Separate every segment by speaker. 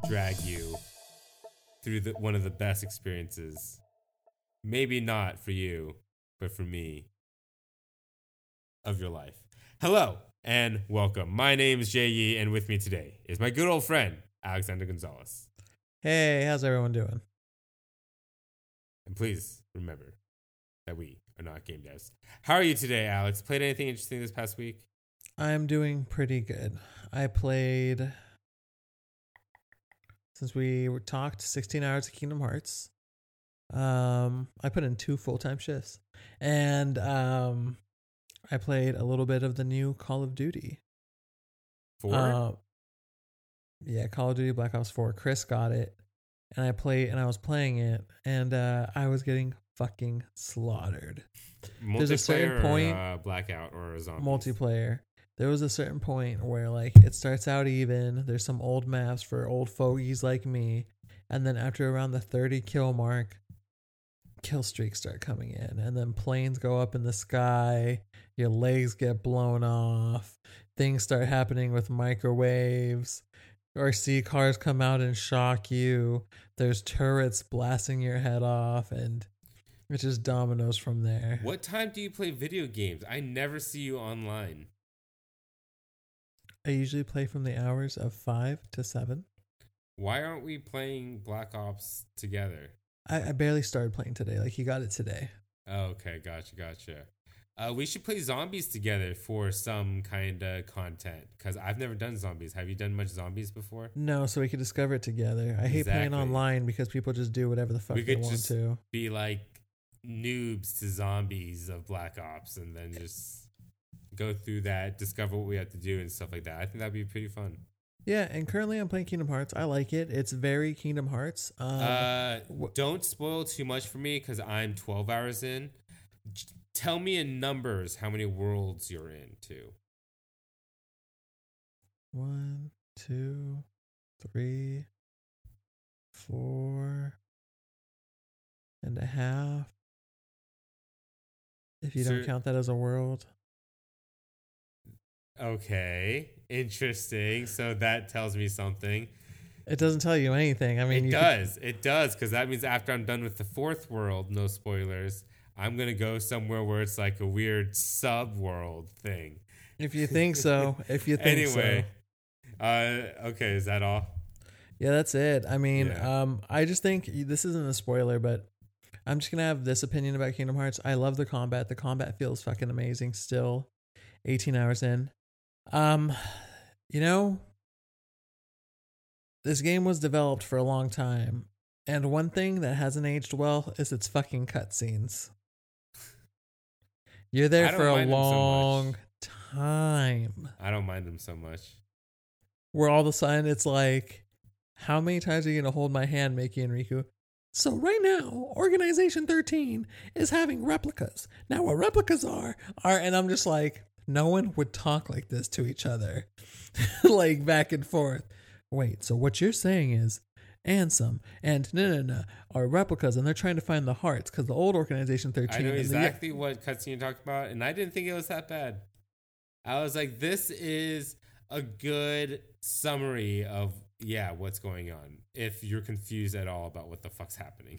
Speaker 1: drag you through one of the best experiences. Maybe not for you, but for me, of your life. Hello and welcome. My name is Jay Yee, and with me today is my good old friend, Alexander Gonzalez.
Speaker 2: Hey, how's everyone doing?
Speaker 1: And please remember that we are not game devs. How are you today, Alex? Played anything interesting this past week?
Speaker 2: I'm doing pretty good. I played, since we talked, 16 hours of Kingdom Hearts. I put in 2 full-time shifts. And I played a little bit of the new Call of Duty.
Speaker 1: 4?
Speaker 2: Yeah, Call of Duty Black Ops 4. Chris got it. And I was playing it, and I was getting fucking slaughtered.
Speaker 1: There's
Speaker 2: a certain point,
Speaker 1: Blackout or Zombies?
Speaker 2: Multiplayer. There was a certain point where like it starts out even. There's some old maps for old fogies like me, and then after around the 30 kill mark, kill streaks start coming in, and then planes go up in the sky. Your legs get blown off. Things start happening with microwaves. RC cars come out and shock you. There's turrets blasting your head off, and it just dominoes from there.
Speaker 1: What time do you play video games? I never see you online.
Speaker 2: I usually play from the hours of 5 to 7.
Speaker 1: Why aren't we playing Black Ops together?
Speaker 2: I barely started playing today. Like, he got it today.
Speaker 1: Oh, okay, gotcha. We should play Zombies together for some kind of content, because I've never done Zombies. Have you done much Zombies before?
Speaker 2: No, so we could discover it together. I hate playing online because people just do whatever the fuck they want to.
Speaker 1: Be like noobs to Zombies of Black Ops, and then just go through that, discover what we have to do and stuff like that. I think that'd be pretty fun.
Speaker 2: Yeah, and currently I'm playing Kingdom Hearts. I like it. It's very Kingdom Hearts.
Speaker 1: Don't spoil too much for me because I'm 12 hours in. Tell me in numbers how many worlds you're in too.
Speaker 2: 1, 2, 3, 4 and a half. If you don't count that as a world.
Speaker 1: Okay, interesting. So that tells me something.
Speaker 2: It doesn't tell you anything. I mean,
Speaker 1: It does, because that means after I'm done with the 4th world, no spoilers, I'm gonna go somewhere where it's like a weird sub-world thing.
Speaker 2: If you think so.
Speaker 1: Anyway, okay, is that all?
Speaker 2: Yeah, that's it. I mean, I just think this isn't a spoiler, but I'm just gonna have this opinion about Kingdom Hearts. I love the combat. The combat feels fucking amazing still. 18 hours in. You know, this game was developed for a long time, and one thing that hasn't aged well is its fucking cutscenes. You're there for a long time.
Speaker 1: I don't mind them so much.
Speaker 2: Where all of a sudden it's like, how many times are you going to hold my hand, Mickey and Riku? So right now, Organization 13 is having replicas. Now what replicas are, and I'm just like, no one would talk like this to each other. Like back and forth. Wait, so what you're saying is Ansem and no are replicas, and they're trying to find the hearts because the old Organization 13.
Speaker 1: I know exactly what cutscene you're talking about, and I didn't think it was that bad. I was like, this is a good summary of what's going on. If you're confused at all about what the fuck's happening.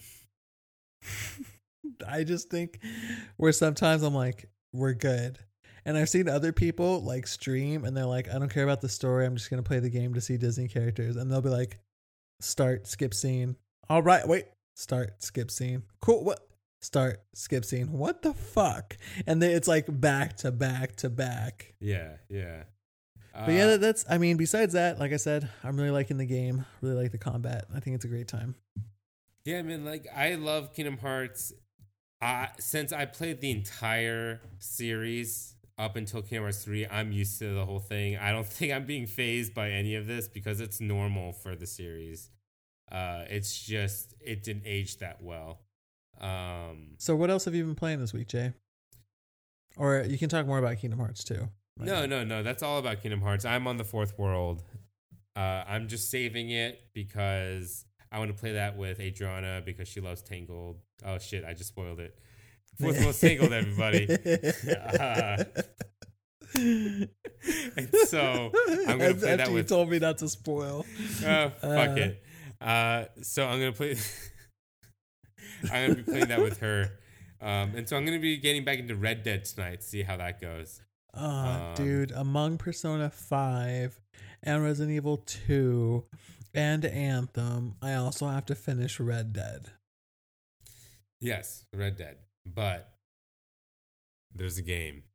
Speaker 2: I just think where sometimes I'm like, we're good. And I've seen other people like stream and they're like, I don't care about the story. I'm just going to play the game to see Disney characters. And they'll be like, start, skip scene. All right, wait, start, skip scene. Cool. What? Start, skip scene. What the fuck? And then it's like back to back to back.
Speaker 1: Yeah.
Speaker 2: But yeah, that's, I mean, besides that, like I said, I'm really liking the game. Really like the combat. I think it's a great time.
Speaker 1: Yeah, I mean, like, I love Kingdom Hearts. Since I played the entire series up until Kingdom Hearts 3, I'm used to the whole thing. I don't think I'm being fazed by any of this because it's normal for the series. It's just, it didn't age that well.
Speaker 2: So what else have you been playing this week, Jay? Or you can talk more about Kingdom Hearts too.
Speaker 1: No. That's all about Kingdom Hearts. I'm on the 4th world. I'm just saving it because I want to play that with Adriana because she loves Tangled. Oh shit, I just spoiled it. 4th world's Tangled, everybody. And so I'm gonna play that
Speaker 2: After you
Speaker 1: with.
Speaker 2: told me not to spoil.
Speaker 1: Fuck it. So I'm gonna play. I'm gonna be playing that with her, and so I'm gonna be getting back into Red Dead tonight. See how that goes.
Speaker 2: Dude, among Persona 5 and Resident Evil 2 and Anthem, I also have to finish Red Dead.
Speaker 1: Yes, Red Dead. But there's a game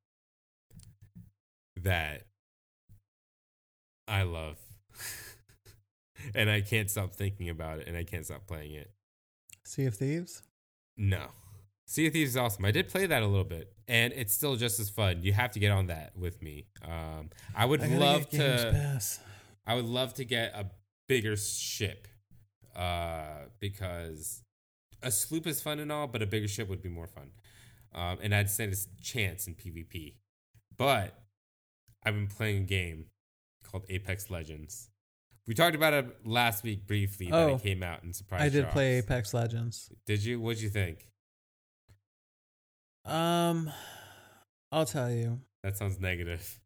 Speaker 1: that I love. And I can't stop thinking about it, and I can't stop playing it.
Speaker 2: Sea of Thieves?
Speaker 1: No. Sea of Thieves is awesome. I did play that a little bit, and it's still just as fun. You have to get on that with me. I would love to. I would love to get a bigger ship, because a sloop is fun and all, but a bigger ship would be more fun. And I'd stand a chance in PvP. But I've been playing a game called Apex Legends. We talked about it last week briefly, that it came out and surprised
Speaker 2: I did
Speaker 1: drops.
Speaker 2: play Apex Legends.
Speaker 1: Did you? What'd you think?
Speaker 2: I'll tell you.
Speaker 1: That sounds negative.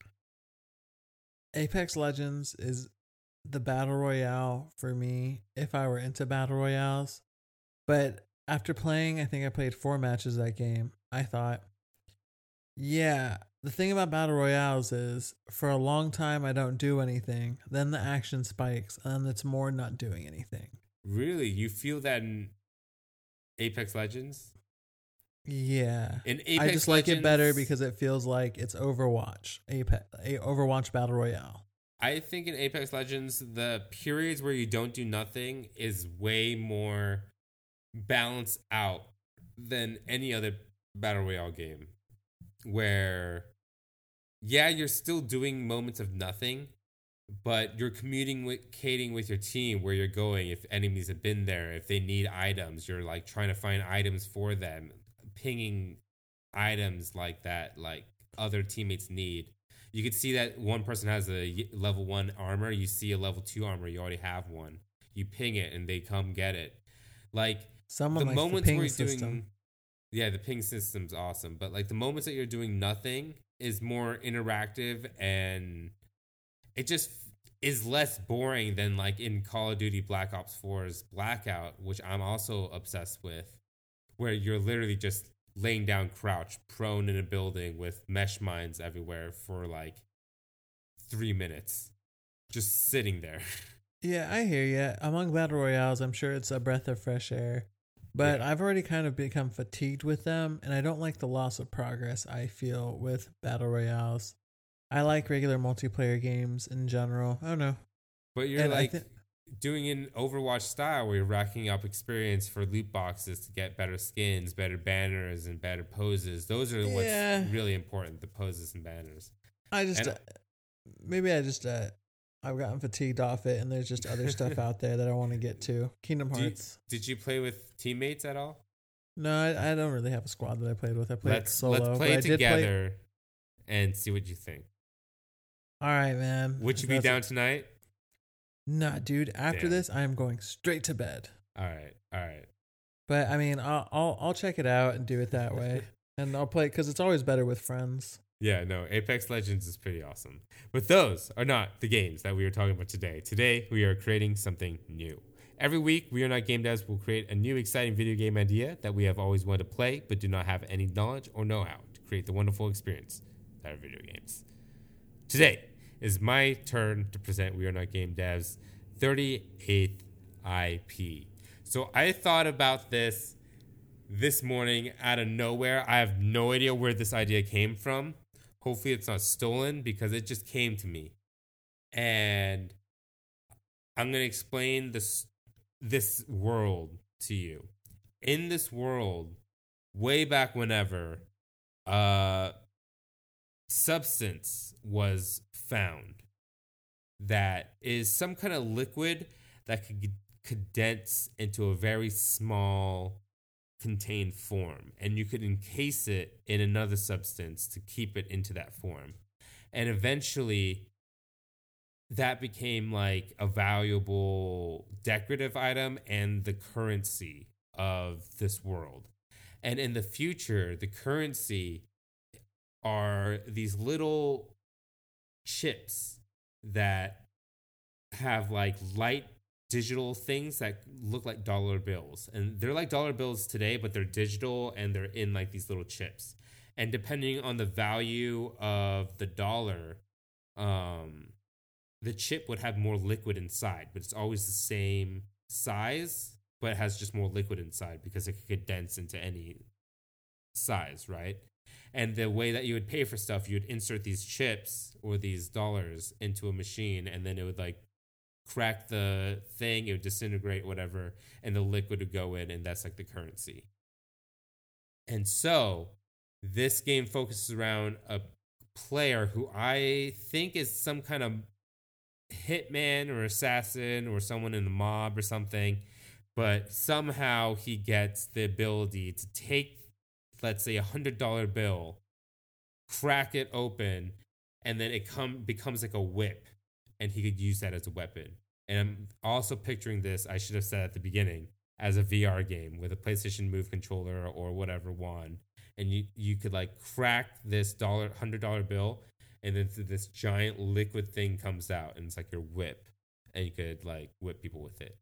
Speaker 2: Apex Legends is the battle royale for me if I were into battle royales. But after playing, I think I played 4 matches of that game. I thought, yeah, the thing about battle royales is for a long time I don't do anything. Then the action spikes and then it's more not doing anything.
Speaker 1: Really? You feel that in Apex Legends?
Speaker 2: Yeah.
Speaker 1: In Apex
Speaker 2: I just like it better because it feels like it's Overwatch. Overwatch Battle Royale.
Speaker 1: I think in Apex Legends, the periods where you don't do nothing is way more balanced out than any other Battle Royale game. Where, yeah, you're still doing moments of nothing, but you're communicating with your team where you're going. If enemies have been there, if they need items, you're like trying to find items for them, pinging items like that, like other teammates need. You could see that one person has a level 1 armor. You see a level 2 armor. You already have one. You ping it and they come get it. Like
Speaker 2: someone
Speaker 1: the
Speaker 2: likes
Speaker 1: moments
Speaker 2: the ping
Speaker 1: where you're
Speaker 2: system.
Speaker 1: doing, yeah, the ping system's awesome. But like the moments that you're doing nothing is more interactive, and it just is less boring than like in Call of Duty Black Ops 4's Blackout, which I'm also obsessed with, where you're literally just laying down crouch, prone in a building with mesh mines everywhere for like 3 minutes, just sitting there.
Speaker 2: Yeah, I hear you. Among battle royales, I'm sure it's a breath of fresh air. But yeah. I've already kind of become fatigued with them, and I don't like the loss of progress I feel with battle royales. I like regular multiplayer games in general. I don't know.
Speaker 1: But you're doing an Overwatch style where you're racking up experience for loot boxes to get better skins, better banners, and better poses. Those are what's really important, the poses and banners.
Speaker 2: I've gotten fatigued off it, and there's just other stuff out there that I want to get to. Kingdom Hearts.
Speaker 1: Did you play with teammates at all?
Speaker 2: No, I don't really have a squad that I played with. I played solo.
Speaker 1: Let's play together and see what you think.
Speaker 2: All right, man.
Speaker 1: Would you be down tonight?
Speaker 2: Nah, dude. After this, I am going straight to bed.
Speaker 1: All right.
Speaker 2: But I mean, I'll check it out and do it that way, and I'll play because it's always better with friends.
Speaker 1: Yeah, no, Apex Legends is pretty awesome. But those are not the games that we are talking about today. Today, we are creating something new. Every week, We Are Not Game Devs will create a new exciting video game idea that we have always wanted to play, but do not have any knowledge or know-how to create the wonderful experience that are video games. Today is my turn to present We Are Not Game Devs' 38th IP. So I thought about this morning out of nowhere. I have no idea where this idea came from. Hopefully it's not stolen because it just came to me. And I'm going to explain this world to you. In this world, way back whenever, substance was found that is some kind of liquid that could condense into a very small contained form, and you could encase it in another substance to keep it into that form. And eventually that became like a valuable decorative item and the currency of this world. And in the future, the currency are these little chips that have like light digital things that look like dollar bills. And they're like dollar bills today, but they're digital and they're in like these little chips. And depending on the value of the dollar, the chip would have more liquid inside, but it's always the same size, but it has just more liquid inside because it could condense into any size, right? And the way that you would pay for stuff, you would insert these chips or these dollars into a machine, and then it would like crack the thing, it would disintegrate, whatever, and the liquid would go in, and that's like the currency. And so this game focuses around a player who I think is some kind of hitman or assassin or someone in the mob or something, but somehow he gets the ability to take, let's say, $100 bill, crack it open, and then it becomes like a whip, and he could use that as a weapon. And I'm also picturing this, I should have said at the beginning, as a VR game with a PlayStation Move controller or whatever wand. And you could like crack this $100 bill, and then this giant liquid thing comes out, and it's like your whip, and you could like whip people with it.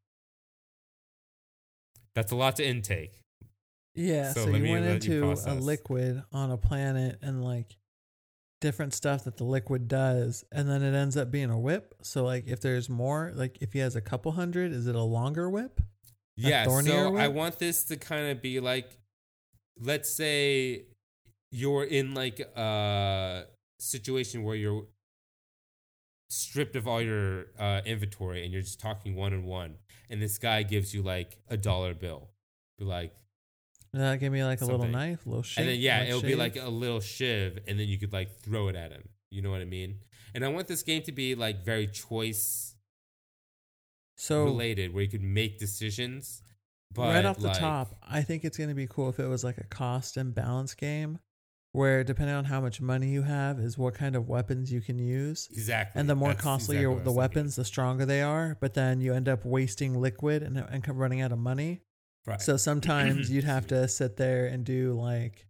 Speaker 1: That's a lot to intake.
Speaker 2: Yeah, so you went into a liquid on a planet and like different stuff that the liquid does, and then it ends up being a whip. So like if there's more, like if he has a couple hundred, is it a longer whip?
Speaker 1: Yeah, so whip? I want this to kind of be like, let's say you're in like a situation where you're stripped of all your inventory and you're just talking one-on-one, and this guy gives you like $1 bill. Be like,
Speaker 2: give me like something. A little knife, a little shiv.
Speaker 1: And then it'll be like a little shiv, and then you could like throw it at him. You know what I mean? And I want this game to be like very choice related, where you could make decisions. But
Speaker 2: right off the top, I think it's going to be cool if it was like a cost and balance game, where depending on how much money you have is what kind of weapons you can use.
Speaker 1: Exactly.
Speaker 2: And the more costly the weapons, the stronger they are. But then you end up wasting liquid and running out of money. Right. So sometimes you'd have to sit there and do like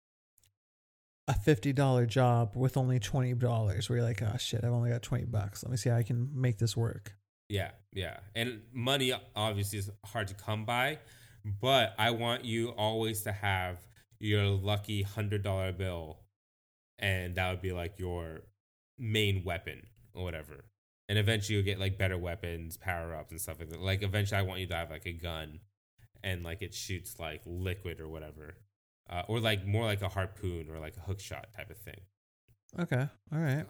Speaker 2: a $50 job with only $20, where you're like, oh shit, I've only got $20. Let me see how I can make this work.
Speaker 1: Yeah, yeah. And money obviously is hard to come by, but I want you always to have your lucky $100 bill, and that would be like your main weapon or whatever. And eventually you'll get like better weapons, power-ups and stuff like that. Like eventually I want you to have like a gun, and like it shoots like liquid or whatever. Or like more like a harpoon or like a hook shot type of thing.
Speaker 2: Okay. All right.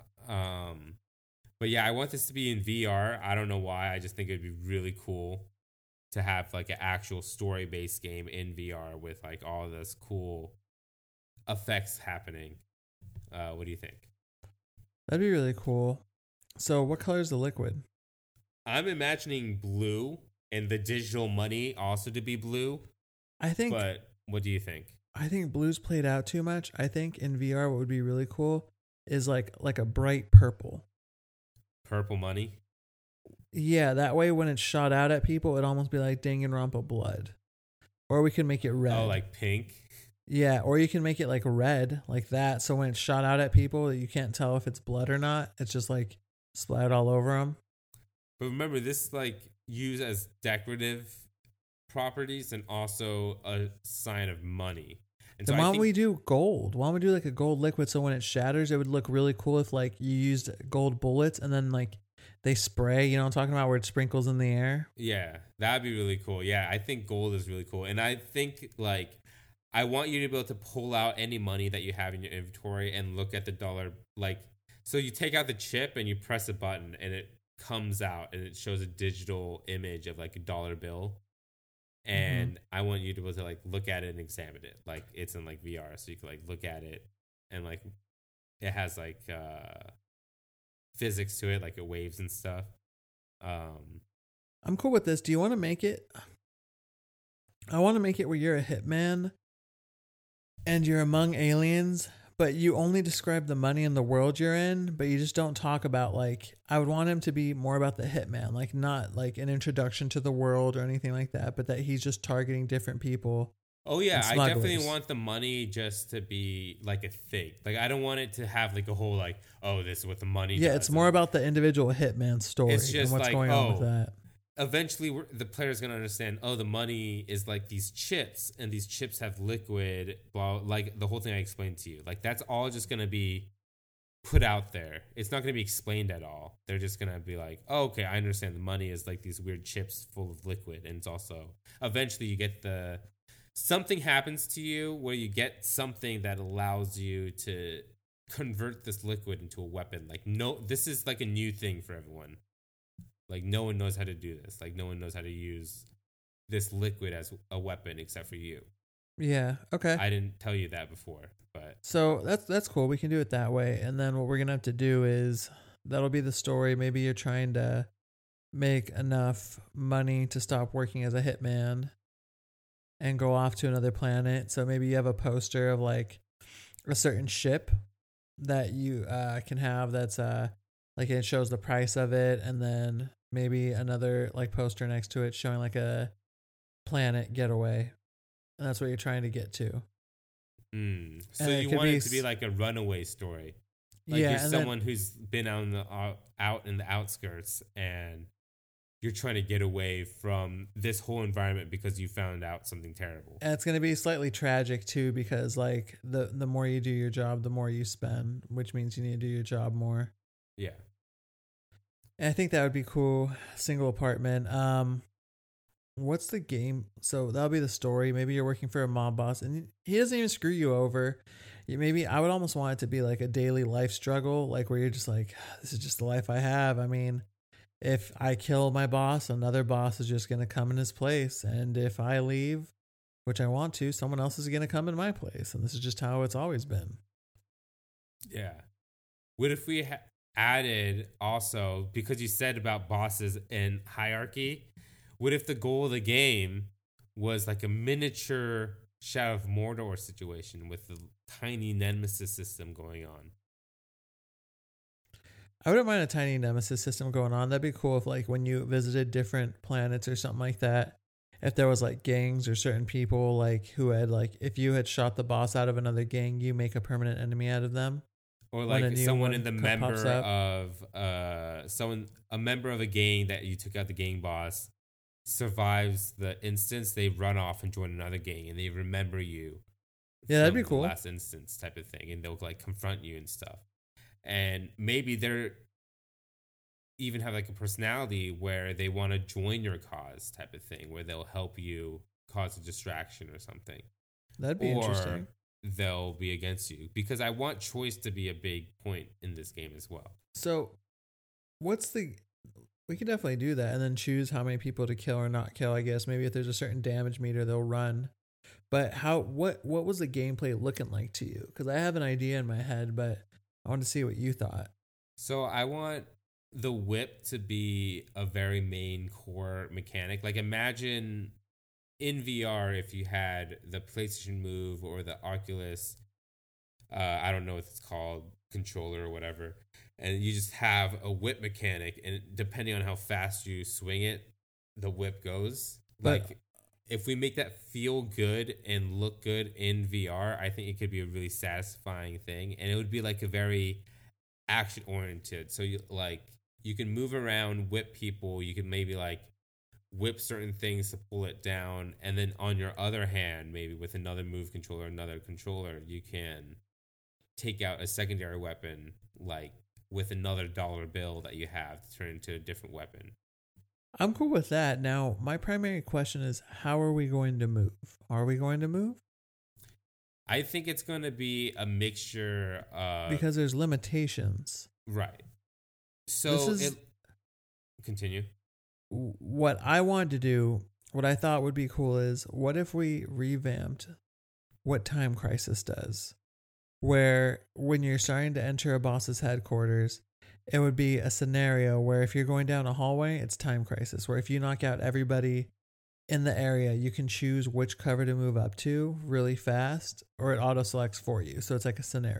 Speaker 1: But yeah, I want this to be in VR. I don't know why. I just think it'd be really cool to have like an actual story-based game in VR with like all this cool effects happening. What do you think?
Speaker 2: That'd be really cool. So what color is the liquid?
Speaker 1: I'm imagining blue, and the digital money also to be blue. But what do you think?
Speaker 2: I think blue's played out too much. I think in VR what would be really cool is like a bright purple.
Speaker 1: Purple money?
Speaker 2: Yeah, that way when it's shot out at people, it'd almost be like Danganronpa blood. Or we can make it red.
Speaker 1: Oh, like pink?
Speaker 2: Yeah, or you can make it like red, like that. So when it's shot out at people, you can't tell if it's blood or not. It's just like splattered all over them.
Speaker 1: But remember, this is like used as decorative properties and also a sign of money. And
Speaker 2: then why don't we do gold? Why don't we do like a gold liquid, so when it shatters, it would look really cool if like you used gold bullets and then like they spray, you know what I'm talking about, where it sprinkles in the air?
Speaker 1: Yeah, that'd be really cool. Yeah, I think gold is really cool. And I think like I want you to be able to pull out any money that you have in your inventory and look at the dollar. Like, so you take out the chip and you press a button and it comes out and it shows a digital image of like a dollar bill. And I want you to be able to like look at it and examine it. Like it's in like VR, so you can like look at it and like it has like physics to it, like it waves and stuff.
Speaker 2: I'm cool with this. Do you want to make it? I want to make it where you're a hitman and you're among aliens, but you only describe the money in the world you're in, but you just don't talk about like, I would want him to be more about the hitman, like not like an introduction to the world or anything like that, but that he's just targeting different people
Speaker 1: Oh yeah,
Speaker 2: and
Speaker 1: I definitely
Speaker 2: smugglers.
Speaker 1: want the money just to be like a thing. Like I don't want it to have like a whole like, oh, this is what the money
Speaker 2: Yeah, it's
Speaker 1: does.
Speaker 2: more
Speaker 1: And
Speaker 2: about the individual hitman
Speaker 1: it's
Speaker 2: story and
Speaker 1: just
Speaker 2: what's
Speaker 1: like,
Speaker 2: going on with
Speaker 1: oh,
Speaker 2: that.
Speaker 1: eventually the player's gonna understand. Oh, the money is like these chips, and these chips have liquid. Blah, like the whole thing I explained to you. Like that's all just gonna be put out there. It's not gonna be explained at all. They're just gonna be like, oh, okay, I understand. The money is like these weird chips full of liquid, and it's also eventually you get the something happens to you where you get something that allows you to convert this liquid into a weapon. Like no, this is like a new thing for everyone. Like no one knows how to do this. Like no one knows how to use this liquid as a weapon except for you.
Speaker 2: Yeah. Okay.
Speaker 1: I didn't tell you that before, but
Speaker 2: So that's cool. We can do it that way. And then what we're gonna have to do is that'll be the story. Maybe you're trying to make enough money to stop working as a hitman and go off to another planet. So maybe you have a poster of like a certain ship that you can have that's like it shows the price of it, and then maybe another like poster next to it showing like a planet getaway. And that's what you're trying to get to.
Speaker 1: So
Speaker 2: And it
Speaker 1: you
Speaker 2: could
Speaker 1: want
Speaker 2: be
Speaker 1: it to be like a runaway story. Like
Speaker 2: yeah,
Speaker 1: you're
Speaker 2: and
Speaker 1: someone who's been out in the outskirts, and you're trying to get away from this whole environment because you found out something terrible.
Speaker 2: and it's going to be slightly tragic too, because like the more you do your job, the more you spend, which means you need to do your job more.
Speaker 1: Yeah.
Speaker 2: And I think that would be cool. Single apartment. What's the game? So that'll be the story. Maybe you're working for a mob boss and he doesn't even screw you over. Maybe I would almost want it to be like a daily life struggle, like where you're just like, this is just the life I have. I mean, if I kill my boss, another boss is just going to come in his place. And if I leave, which I want to, someone else is going to come in my place. And this is just how it's always been.
Speaker 1: Yeah. What if we added also, because you said about bosses and hierarchy, what if the goal of the game was like a miniature Shadow of Mordor situation with the tiny nemesis system going on?
Speaker 2: I wouldn't mind a tiny nemesis system going on. That'd be cool if like when you visited different planets or something like that, if there was like gangs or certain people like who had like, if you had shot the boss out of another gang, you make a permanent enemy out of them.
Speaker 1: Or
Speaker 2: When a
Speaker 1: like
Speaker 2: new
Speaker 1: someone
Speaker 2: one
Speaker 1: in the
Speaker 2: pops
Speaker 1: member
Speaker 2: up.
Speaker 1: of a member of a gang that you took out the gang boss survives the instance, they run off and join another gang and they remember you.
Speaker 2: Yeah, that'd be
Speaker 1: from the
Speaker 2: cool.
Speaker 1: last instance type of thing, and they'll like confront you and stuff. And maybe they're even have like a personality where they want to join your cause type of thing, where they'll help you cause a distraction or something.
Speaker 2: That'd be interesting.
Speaker 1: They'll be against you, because I want choice to be a big point in this game as well.
Speaker 2: So we can definitely do that and then choose how many people to kill or not kill, I guess. Maybe if there's a certain damage meter, they'll run. But what was the gameplay looking like to you? Because I have an idea in my head, but I want to see what you thought.
Speaker 1: So I want the whip to be a very main core mechanic. Like imagine in VR if you had the PlayStation Move or the Oculus, I don't know what it's called, controller or whatever, and you just have a whip mechanic, and depending on how fast you swing it, the whip goes.
Speaker 2: But
Speaker 1: Like if we make that feel good and look good in VR, I think it could be a really satisfying thing, and it would be like a very action oriented. So you can move around, whip people. You can maybe like whip certain things to pull it down, and then on your other hand, maybe with another move controller, another controller, you can take out a secondary weapon, like with another dollar bill that you have to turn into a different weapon.
Speaker 2: I'm cool with that. Now, my primary question is, how are we going to move? Are we going to move?
Speaker 1: I think it's going to be a mixture of...
Speaker 2: Because there's limitations.
Speaker 1: Right. So continue.
Speaker 2: What I wanted to do, what I thought would be cool is, what if we revamped what Time Crisis does? Where when you're starting to enter a boss's headquarters, it would be a scenario where if you're going down a hallway, it's Time Crisis. Where if you knock out everybody in the area, you can choose which cover to move up to really fast, or it auto selects for you. So it's like a scenario.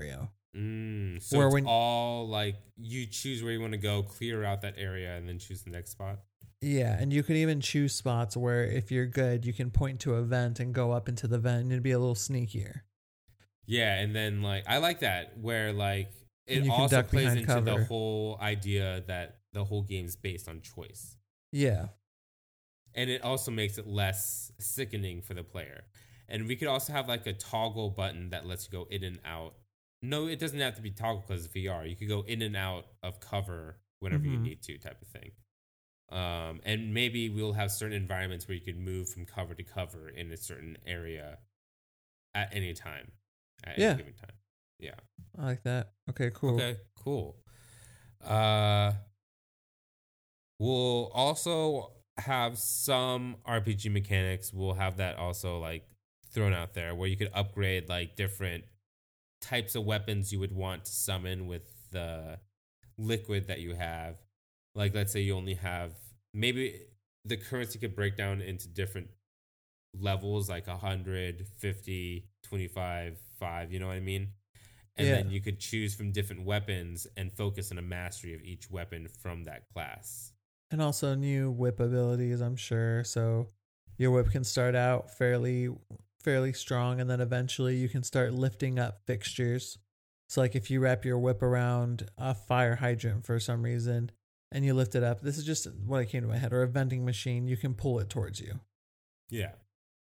Speaker 1: So
Speaker 2: Where
Speaker 1: it's
Speaker 2: when
Speaker 1: all like you choose where you want to go, clear out that area, and then choose the next spot.
Speaker 2: Yeah, and you can even choose spots where if you're good, you can point to a vent and go up into the vent and it'd be a little sneakier.
Speaker 1: Yeah, and then like I like that where like
Speaker 2: And
Speaker 1: it
Speaker 2: you can
Speaker 1: also
Speaker 2: duck
Speaker 1: plays
Speaker 2: behind
Speaker 1: into the
Speaker 2: cover.
Speaker 1: whole idea that the whole game's based on choice.
Speaker 2: Yeah.
Speaker 1: And it also makes it less sickening for the player. And we could also have like a toggle button that lets you go in and out. No, it doesn't have to be toggle because it's VR. You could go in and out of cover whenever you need to, type of thing. And maybe we'll have certain environments where you can move from cover to cover in a certain area at any time, at any given time. Yeah.
Speaker 2: I like that. Okay, cool.
Speaker 1: Okay, cool. We'll also have some RPG mechanics. We'll have that also like thrown out there where you could upgrade like different types of weapons you would want to summon with the liquid that you have. Like let's say you only have maybe the currency could break down into different levels like 100, 50, 25, 5, you know what I mean? And then you could choose from different weapons and focus on a mastery of each weapon from that class.
Speaker 2: And also new whip abilities, I'm sure. So your whip can start out fairly strong, and then eventually you can start lifting up fixtures. So like if you wrap your whip around a fire hydrant for some reason and you lift it up, this is just what came to my head, or a vending machine, you can pull it towards you.
Speaker 1: Yeah.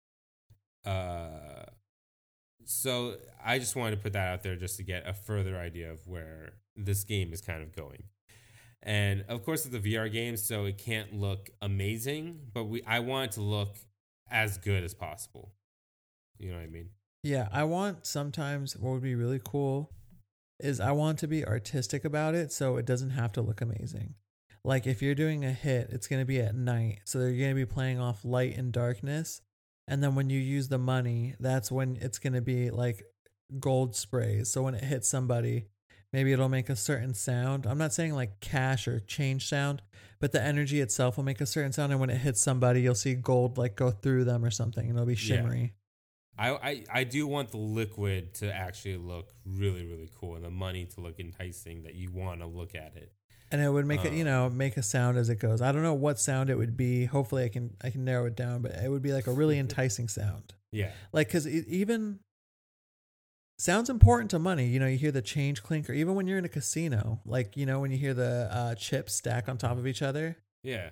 Speaker 1: So I just wanted to put that out there just to get a further idea of where this game is kind of going. And of course, it's a VR game, so it can't look amazing, but I want it to look as good as possible. You know what I mean?
Speaker 2: Yeah, I want sometimes what would be really cool is I want to be artistic about it so it doesn't have to look amazing. Like if you're doing a hit, it's going to be at night. So you're going to be playing off light and darkness. And then when you use the money, that's when it's going to be like gold sprays. So when it hits somebody, maybe it'll make a certain sound. I'm not saying like cash or change sound, but the energy itself will make a certain sound. And when it hits somebody, you'll see gold like go through them or something, and it'll be shimmery.
Speaker 1: I do want the liquid to actually look really, really cool, and the money to look enticing that you want to look at it.
Speaker 2: And it would make it, make a sound as it goes. I don't know what sound it would be. Hopefully I can narrow it down, but it would be like a really enticing sound.
Speaker 1: Yeah.
Speaker 2: Like, cause even sound's important to money. You hear the change clink, or even when you're in a casino, like, when you hear the chips stack on top of each other.
Speaker 1: Yeah.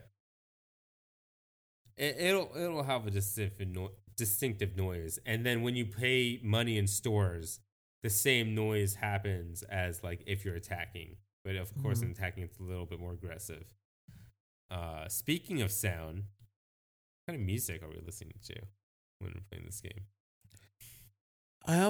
Speaker 1: It'll have a distinctive noise. And then when you pay money in stores, the same noise happens as like if you're attacking. But of course, in attacking, it's a little bit more aggressive. Speaking of sound, what kind of music are we listening to when we're playing this game?
Speaker 2: I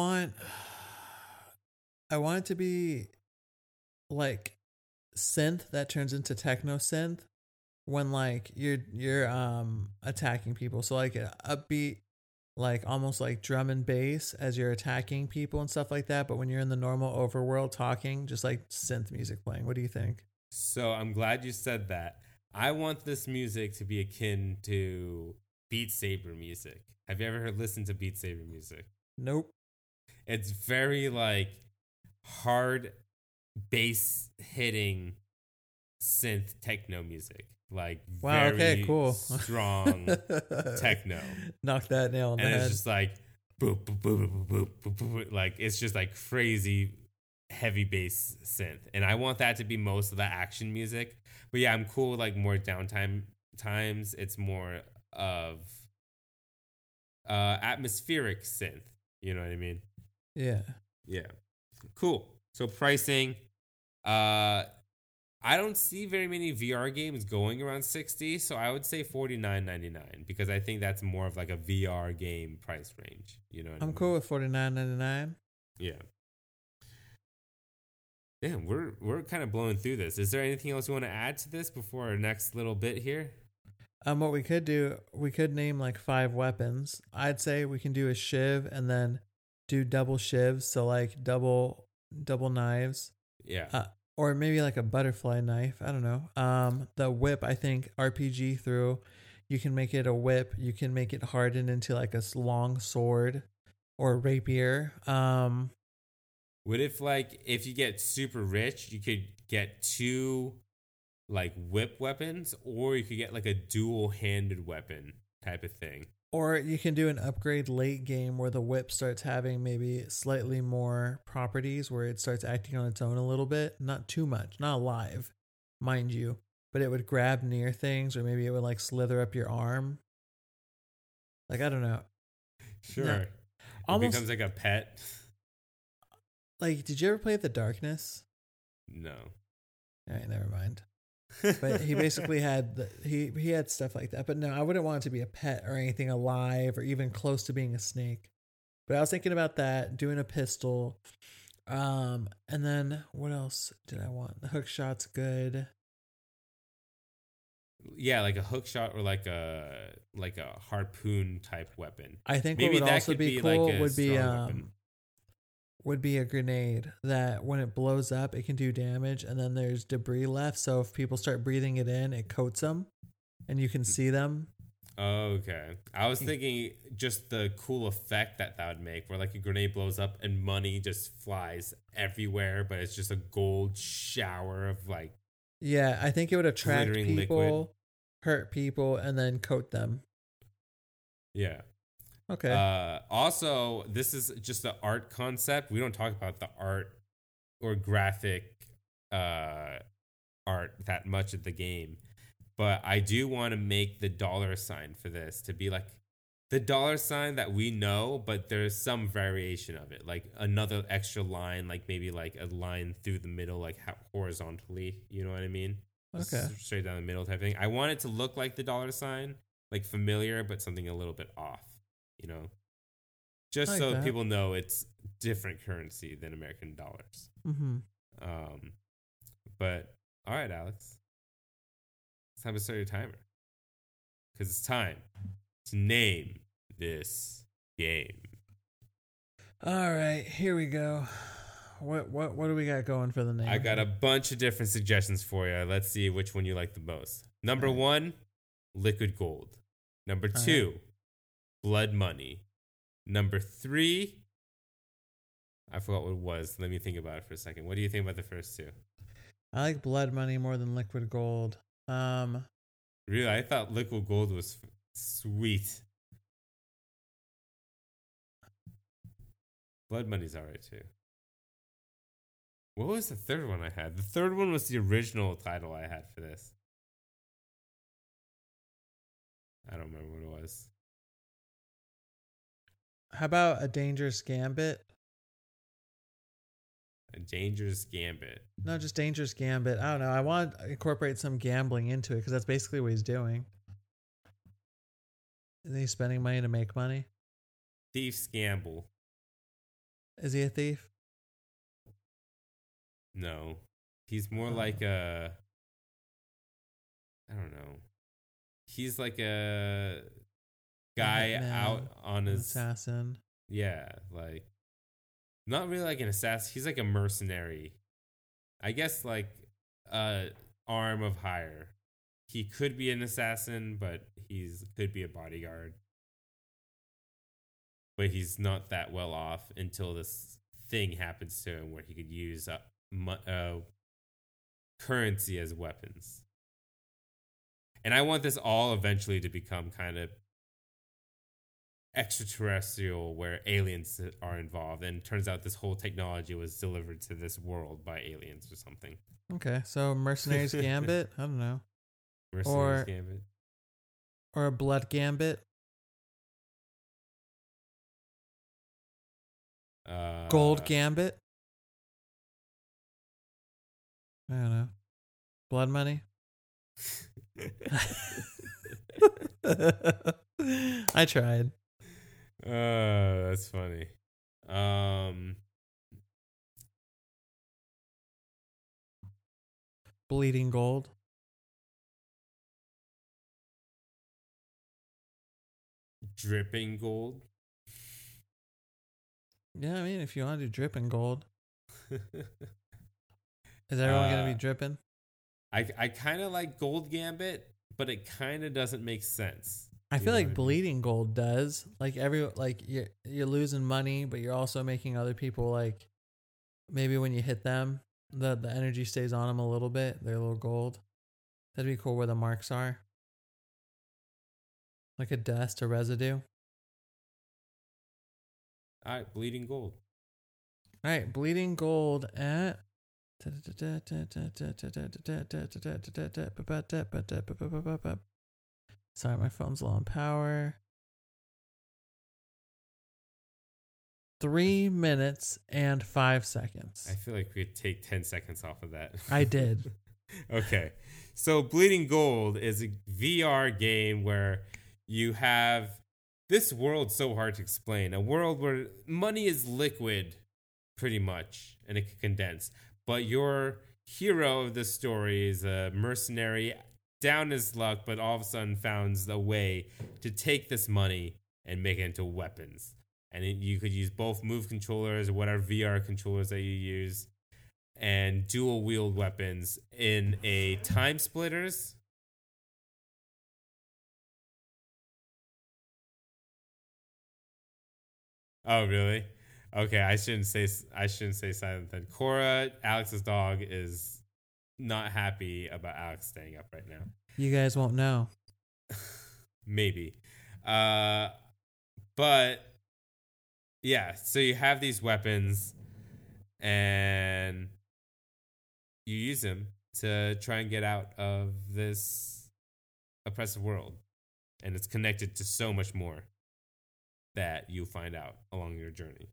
Speaker 2: want it to be like synth that turns into techno synth when like you're attacking people. So like an upbeat, like almost like drum and bass as you're attacking people and stuff like that. But when you're in the normal overworld talking, just like synth music playing. What do you think?
Speaker 1: So I'm glad you said that. I want this music to be akin to Beat Saber music. Have you ever listened to Beat Saber music?
Speaker 2: Nope.
Speaker 1: It's very like hard bass hitting synth techno music. Like very
Speaker 2: cool.
Speaker 1: Strong techno.
Speaker 2: Knock that nail on the head.
Speaker 1: And it's just like boop, boop, boop, boop, boop, boop, boop, like it's just like crazy heavy bass synth. And I want that to be most of the action music. But yeah, I'm cool with like more downtime times. It's more of atmospheric synth. You know what I mean?
Speaker 2: Yeah.
Speaker 1: Yeah. Cool. So pricing, I don't see very many VR games going around 60, so I would say $49.99 because I think that's more of like a VR game price range. You know what I mean?
Speaker 2: Cool with $49.99.
Speaker 1: Yeah. Damn, we're kind of blowing through this. Is there anything else you want to add to this before our next little bit here?
Speaker 2: What we could do, we could name like 5 weapons. I'd say we can do a shiv and then do double shivs, so like double knives.
Speaker 1: Yeah.
Speaker 2: Or maybe like a butterfly knife. I don't know. The whip, I think RPG through, you can make it a whip. You can make it harden into like a long sword or rapier.
Speaker 1: What if like if you get super rich, you could get two like whip weapons, or you could get like a dual-handed weapon type of thing.
Speaker 2: Or you can do an upgrade late game where the whip starts having maybe slightly more properties, where it starts acting on its own a little bit. Not too much, not alive, mind you. But it would grab near things, or maybe it would like slither up your arm. Like, I don't know.
Speaker 1: Sure.
Speaker 2: No.
Speaker 1: It
Speaker 2: Almost
Speaker 1: becomes like a pet.
Speaker 2: like, did you ever play The Darkness?
Speaker 1: No.
Speaker 2: All right, never mind. But he basically had he had stuff like that. But no, I wouldn't want it to be a pet or anything alive or even close to being a snake. But I was thinking about that, doing a pistol. And then what else did I want? The hook shot's good.
Speaker 1: Yeah, like a hook shot or like a harpoon type weapon.
Speaker 2: I think
Speaker 1: Maybe
Speaker 2: what would
Speaker 1: that
Speaker 2: also
Speaker 1: could
Speaker 2: be
Speaker 1: be
Speaker 2: cool
Speaker 1: like a
Speaker 2: would be
Speaker 1: strong weapon.
Speaker 2: would be a grenade that when it blows up, it can do damage, and then there's debris left. So if people start breathing it in, it coats them, and you can see them.
Speaker 1: Okay. I was thinking just the cool effect that would make, where like a grenade blows up and money just flies everywhere, but it's just a gold shower of like.
Speaker 2: Yeah, I think it would attract
Speaker 1: Glittering
Speaker 2: people,
Speaker 1: liquid.
Speaker 2: hurt people, and then coat them.
Speaker 1: Yeah.
Speaker 2: Okay.
Speaker 1: Also, this is just an art concept. We don't talk about the art or graphic art that much of the game. But I do want to make the dollar sign for this to be like the dollar sign that we know, but there's some variation of it. Like another extra line, like maybe like a line through the middle, like horizontally. You know what I mean?
Speaker 2: Okay.
Speaker 1: Straight down the middle type thing. I want it to look like the dollar sign, like familiar, but something a little bit off. You know, just
Speaker 2: like
Speaker 1: so
Speaker 2: that.
Speaker 1: people know it's different currency than American dollars.
Speaker 2: Mm-hmm.
Speaker 1: But all right, Alex, it's time to start your timer because it's time to name this game.
Speaker 2: All right, here we go. What do we got going for the name?
Speaker 1: I got a bunch of different suggestions for you. Let's see which one you like the most. Number one, Liquid Gold. Number two, Blood Money. Number three, I forgot what it was. Let me think about it for a second. What do you think about the first two?
Speaker 2: I like Blood Money more than Liquid Gold.
Speaker 1: Really, I thought Liquid Gold was sweet. Blood Money's alright too. What was the third one I had? The third one was the original title I had for this. I don't remember what it was.
Speaker 2: How about A Dangerous Gambit?
Speaker 1: A Dangerous Gambit.
Speaker 2: No, just Dangerous Gambit. I don't know. I want to incorporate some gambling into it because that's basically what he's doing. Is he spending money to make money?
Speaker 1: Thief's Gamble.
Speaker 2: Is he a thief?
Speaker 1: No. He's more like a... I don't know. He's like a guy
Speaker 2: Hitman,
Speaker 1: out on his...
Speaker 2: assassin.
Speaker 1: Yeah, like... Not really like an assassin. He's like a mercenary. I guess like a arm of hire. He could be an assassin, but could be a bodyguard. But he's not that well off until this thing happens to him where he could use currency as weapons. And I want this all eventually to become kind of extraterrestrial, where aliens are involved, and it turns out this whole technology was delivered to this world by aliens or something.
Speaker 2: Okay, so Mercenaries Gambit? I don't know.
Speaker 1: Mercenaries Gambit.
Speaker 2: Or a Blood Gambit? Gold Gambit? I don't know. Blood Money? I tried.
Speaker 1: That's funny.
Speaker 2: Bleeding Gold?
Speaker 1: Dripping Gold.
Speaker 2: Yeah, I mean, if you want to do Dripping Gold. Is everyone going to be dripping?
Speaker 1: I kind of like Gold Gambit, but it kind of doesn't make sense.
Speaker 2: I feel like Bleeding Gold does. Like you're losing money, but you're also making other people like maybe when you hit them, the energy stays on them a little bit. They're a little gold. That'd be cool where the marks are. Like a dust, a residue.
Speaker 1: All right, bleeding gold.
Speaker 2: All right, bleeding gold at. Sorry, my phone's low on power. 3 minutes and 5 seconds.
Speaker 1: I feel like we could take 10 seconds off of that.
Speaker 2: I did.
Speaker 1: Okay. So Bleeding Gold is a VR game where you have this world so hard to explain. A world where money is liquid, pretty much, and it can condense. But your hero of the story is a mercenary, down his luck, but all of a sudden finds a way to take this money and make it into weapons. And you could use both Move controllers or whatever VR controllers that you use, and dual wield weapons in a Time Splitters. Oh, really? Okay, I shouldn't say silent then. Cora, Alex's dog, is not happy about Alex staying up right now.
Speaker 2: You guys won't know.
Speaker 1: Maybe. But yeah, so you have these weapons and you use them to try and get out of this oppressive world. And it's connected to so much more that you'll find out along your journey.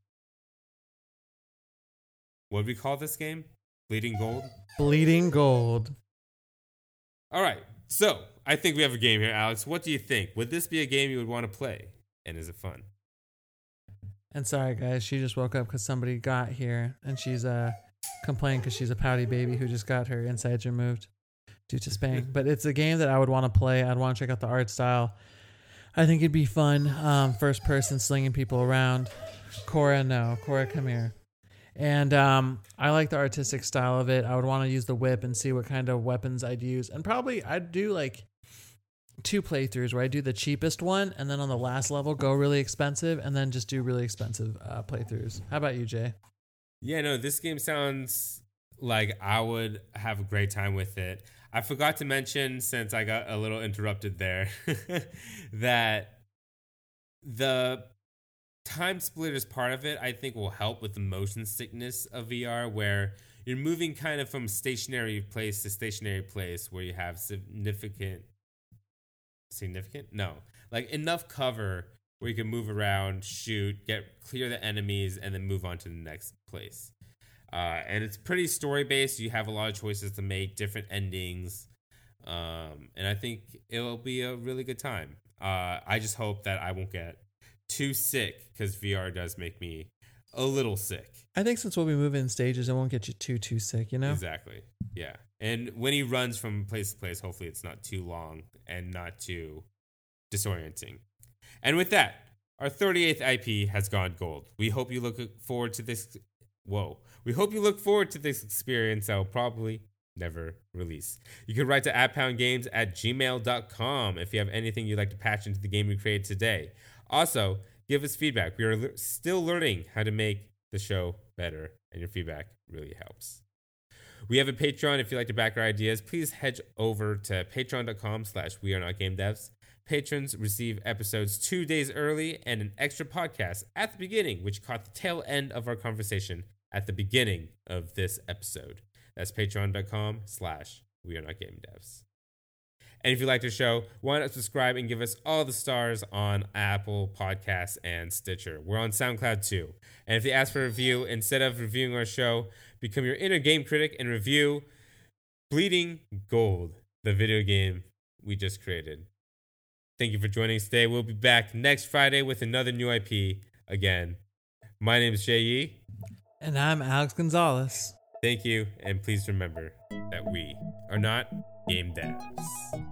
Speaker 1: What do we call this game? Bleeding Gold?
Speaker 2: Bleeding Gold.
Speaker 1: All right. So I think we have a game here, Alex. What do you think? Would this be a game you would want to play? And is it fun?
Speaker 2: And sorry, guys, she just woke up because somebody got here, and she's complaining because she's a pouty baby who just got her insides removed due to spaying. But it's a game that I would want to play. I'd want to check out the art style. I think it'd be fun. First person slinging people around. Cora, come here. And I like the artistic style of it. I would want to use the whip and see what kind of weapons I'd use. And probably I'd do like 2 playthroughs where I do the cheapest one and then on the last level go really expensive and then just do really expensive playthroughs. How about you, Jay?
Speaker 1: Yeah, no, this game sounds like I would have a great time with it. I forgot to mention, since I got a little interrupted there, that the Time Splitters part of it, I think, will help with the motion sickness of VR, where you're moving kind of from stationary place to stationary place where you have significant? No. Like enough cover where you can move around, shoot, clear the enemies, and then move on to the next place. And it's pretty story-based. You have a lot of choices to make, different endings. And I think it'll be a really good time. I just hope that I won't get too sick, because VR does make me a little sick.
Speaker 2: I think since we'll be moving in stages, it won't get you too sick, you know?
Speaker 1: Exactly. Yeah. And when he runs from place to place, hopefully it's not too long and not too disorienting. And with that, our 38th IP has gone gold. We hope you look forward to this. We hope you look forward to this experience that will probably never release. You can write to @poundgames@gmail.com if you have anything you'd like to patch into the game we created today. Also, give us feedback. We are still learning how to make the show better, and your feedback really helps. We have a Patreon. If you'd like to back our ideas, please head over to patreon.com/wearenotgamedevs. Patrons receive episodes 2 days early and an extra podcast at the beginning, which caught the tail end of our conversation at the beginning of this episode. That's patreon.com/wearenotgamedevs. And if you like the show, why not subscribe and give us all the stars on Apple Podcasts and Stitcher. We're on SoundCloud too. And if you ask for a review, instead of reviewing our show, become your inner game critic and review Bleeding Gold, the video game we just created. Thank you for joining us today. We'll be back next Friday with another new IP again. My name is Jay Yee.
Speaker 2: And I'm Alex Gonzalez.
Speaker 1: Thank you, and please remember that we are not game devs.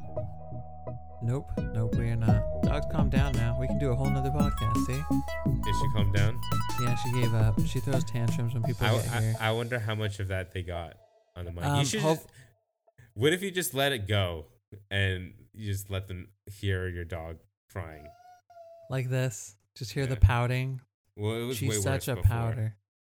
Speaker 2: Nope, we are not. Dogs, calm down now. We can do a whole nother podcast, see?
Speaker 1: Did she calm down?
Speaker 2: Yeah, she gave up. She throws tantrums when people get here.
Speaker 1: I wonder how much of that they got on the mic. What if you just let it go and you just let them hear your dog crying?
Speaker 2: Like this. Just hear the pouting.
Speaker 1: Well, it was
Speaker 2: She's
Speaker 1: way
Speaker 2: such
Speaker 1: worse
Speaker 2: a
Speaker 1: before.
Speaker 2: pouter.